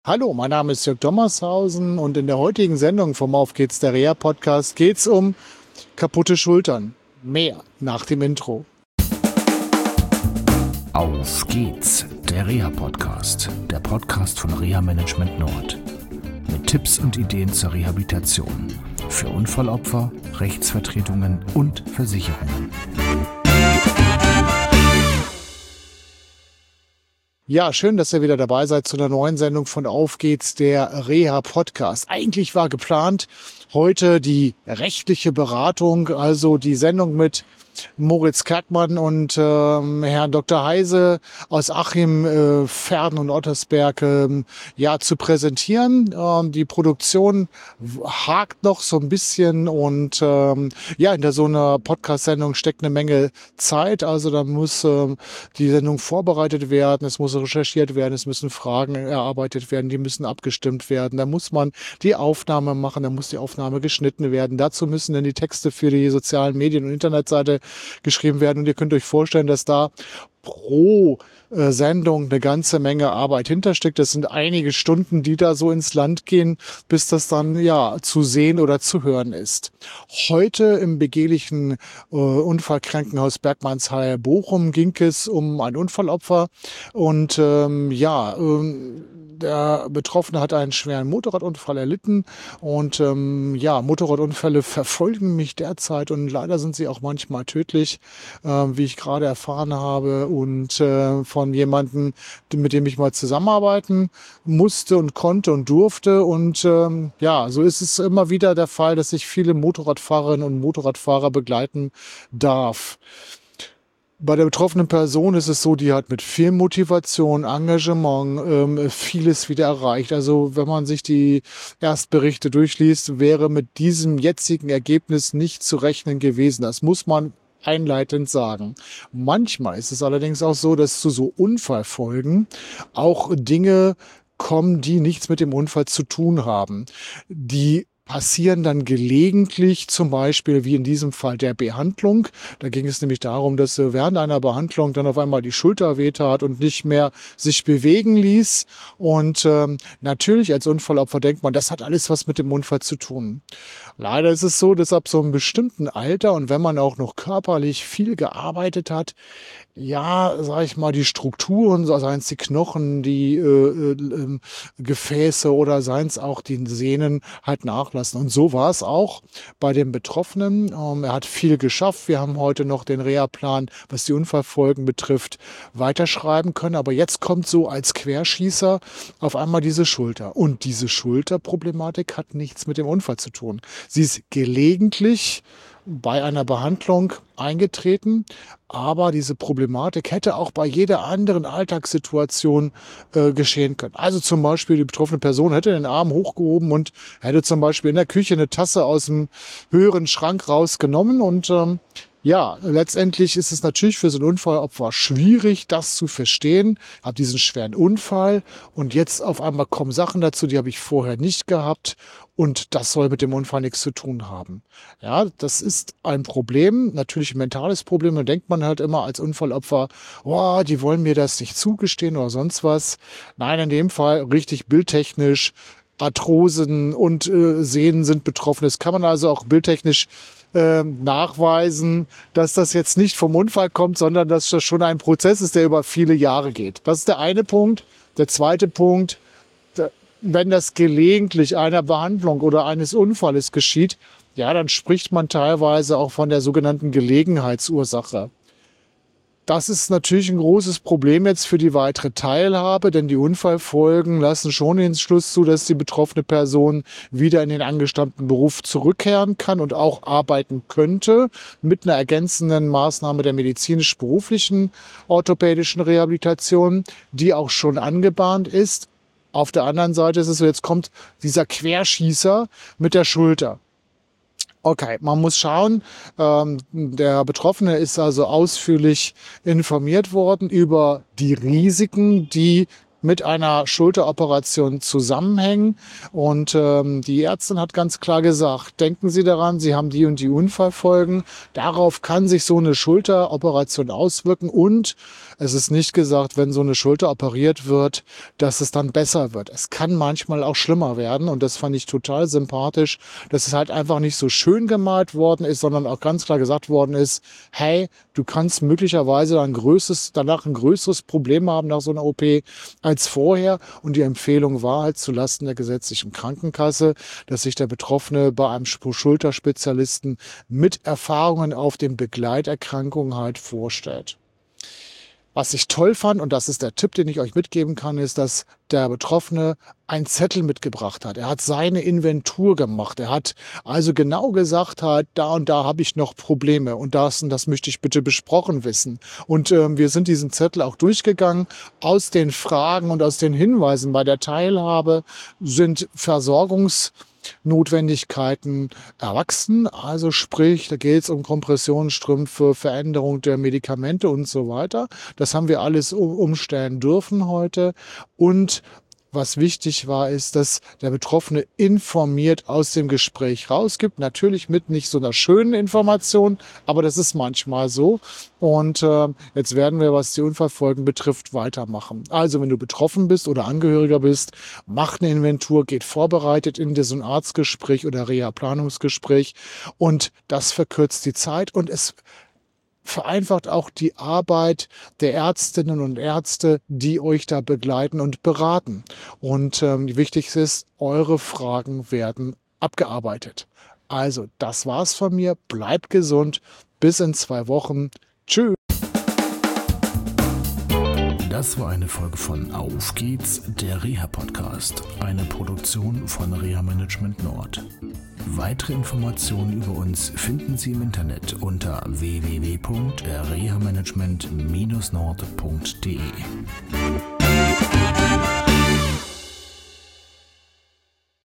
Hallo, mein Name ist Jörg Dommershausen und in der heutigen Sendung vom Auf geht's der Reha Podcast geht's um kaputte Schultern. Mehr nach dem Intro. Auf geht's, der Reha-Podcast, der Podcast von Reha Management Nord. Mit Tipps und Ideen zur Rehabilitation für Unfallopfer, Rechtsvertretungen und Versicherungen. Ja, schön, dass ihr wieder dabei seid zu einer neuen Sendung von Auf geht's, der Reha Podcast. Eigentlich war geplant heute die rechtliche Beratung, also die Sendung mit Moritz Kerkmann und Herrn Dr. Heise aus Achim, Verden und Ottersberg zu präsentieren. Die Produktion hakt noch so ein bisschen und in so einer Podcast-Sendung steckt eine Menge Zeit. Also da muss die Sendung vorbereitet werden, es muss recherchiert werden, es müssen Fragen erarbeitet werden, die müssen abgestimmt werden. Da muss man die Aufnahme machen, da muss die Aufnahme geschnitten werden. Dazu müssen dann die Texte für die sozialen Medien und Internetseite geschrieben werden. Und ihr könnt euch vorstellen, dass da pro Sendung eine ganze Menge Arbeit hintersteckt. Das sind einige Stunden, die da so ins Land gehen, bis das dann zu sehen oder zu hören ist. Heute im begehlichen Unfallkrankenhaus Bergmannsheil Bochum ging es um ein Unfallopfer und der Betroffene hat einen schweren Motorradunfall erlitten und Motorradunfälle verfolgen mich derzeit und leider sind sie auch manchmal tödlich, wie ich gerade erfahren habe und von jemandem, mit dem ich mal zusammenarbeiten musste und konnte und durfte und so ist es immer wieder der Fall, dass ich viele Motorradfahrerinnen und Motorradfahrer begleiten darf. Bei der betroffenen Person ist es so, die hat mit viel Motivation, Engagement vieles wieder erreicht. Also wenn man sich die Erstberichte durchliest, wäre mit diesem jetzigen Ergebnis nicht zu rechnen gewesen. Das muss man einleitend sagen. Manchmal ist es allerdings auch so, dass zu so Unfallfolgen auch Dinge kommen, die nichts mit dem Unfall zu tun haben. Die passieren dann gelegentlich, zum Beispiel wie in diesem Fall der Behandlung. Da ging es nämlich darum, dass während einer Behandlung dann auf einmal die Schulter wehtat und nicht mehr sich bewegen ließ. Und natürlich als Unfallopfer denkt man, das hat alles was mit dem Unfall zu tun. Leider ist es so, dass ab so einem bestimmten Alter und wenn man auch noch körperlich viel gearbeitet hat, die Strukturen, seien es die Knochen, die Gefäße oder seien es auch die Sehnen, halt nachlassen. Und so war es auch bei dem Betroffenen. Er hat viel geschafft. Wir haben heute noch den Reha-Plan, was die Unfallfolgen betrifft, weiterschreiben können. Aber jetzt kommt so als Querschießer auf einmal diese Schulter. Und diese Schulterproblematik hat nichts mit dem Unfall zu tun. Sie ist gelegentlich bei einer Behandlung eingetreten, aber diese Problematik hätte auch bei jeder anderen Alltagssituation geschehen können. Also zum Beispiel die betroffene Person hätte den Arm hochgehoben und hätte zum Beispiel in der Küche eine Tasse aus dem höheren Schrank rausgenommen und letztendlich ist es natürlich für so ein Unfallopfer schwierig, das zu verstehen. Ich habe diesen schweren Unfall und jetzt auf einmal kommen Sachen dazu, die habe ich vorher nicht gehabt und das soll mit dem Unfall nichts zu tun haben. Ja, das ist ein Problem, natürlich ein mentales Problem. Da denkt man halt immer als Unfallopfer, die wollen mir das nicht zugestehen oder sonst was. Nein, in dem Fall richtig bildtechnisch, Arthrosen und Sehnen sind betroffen. Das kann man also auch bildtechnisch nachweisen, dass das jetzt nicht vom Unfall kommt, sondern dass das schon ein Prozess ist, der über viele Jahre geht. Das ist der eine Punkt. Der zweite Punkt, wenn das gelegentlich einer Behandlung oder eines Unfalles geschieht, dann spricht man teilweise auch von der sogenannten Gelegenheitsursache. Das ist natürlich ein großes Problem jetzt für die weitere Teilhabe, denn die Unfallfolgen lassen schon den Schluss zu, dass die betroffene Person wieder in den angestammten Beruf zurückkehren kann und auch arbeiten könnte mit einer ergänzenden Maßnahme der medizinisch-beruflichen orthopädischen Rehabilitation, die auch schon angebahnt ist. Auf der anderen Seite ist es so, jetzt kommt dieser Querschießer mit der Schulter. Okay, man muss schauen, der Betroffene ist also ausführlich informiert worden über die Risiken, die mit einer Schulteroperation zusammenhängen. Und die Ärztin hat ganz klar gesagt, denken Sie daran, Sie haben die und die Unfallfolgen. Darauf kann sich so eine Schulteroperation auswirken. Und es ist nicht gesagt, wenn so eine Schulter operiert wird, dass es dann besser wird. Es kann manchmal auch schlimmer werden. Und das fand ich total sympathisch, dass es halt einfach nicht so schön gemalt worden ist, sondern auch ganz klar gesagt worden ist, hey, du kannst möglicherweise danach ein größeres Problem haben nach so einer OP als vorher. Und die Empfehlung war halt zulasten der gesetzlichen Krankenkasse, dass sich der Betroffene bei einem Schulterspezialisten mit Erfahrungen auf den Begleiterkrankungen halt vorstellt. Was ich toll fand, und das ist der Tipp, den ich euch mitgeben kann, ist, dass der Betroffene einen Zettel mitgebracht hat. Er hat seine Inventur gemacht. Er hat also genau gesagt, halt, da und da habe ich noch Probleme und das möchte ich bitte besprochen wissen. Und wir sind diesen Zettel auch durchgegangen. Aus den Fragen und aus den Hinweisen bei der Teilhabe sind Versorgungsnotwendigkeiten erwachsen, also sprich, da geht es um Kompressionsstrümpfe, Veränderung der Medikamente und so weiter. Das haben wir alles umstellen dürfen heute. Und was wichtig war, ist, dass der Betroffene informiert aus dem Gespräch rausgibt. Natürlich mit nicht so einer schönen Information, aber das ist manchmal so. Und jetzt werden wir, was die Unfallfolgen betrifft, weitermachen. Also wenn du betroffen bist oder Angehöriger bist, mach eine Inventur, geht vorbereitet in so ein Arztgespräch oder Reha-Planungsgespräch. Und das verkürzt die Zeit und es vereinfacht auch die Arbeit der Ärztinnen und Ärzte, die euch da begleiten und beraten. Und wichtig ist, eure Fragen werden abgearbeitet. Also, das war's von mir. Bleibt gesund. Bis in 2 Wochen. Tschüss. Das war eine Folge von Auf geht's, der Reha-Podcast, eine Produktion von Reha Management Nord. Weitere Informationen über uns finden Sie im Internet unter www.rehamanagement-nord.de.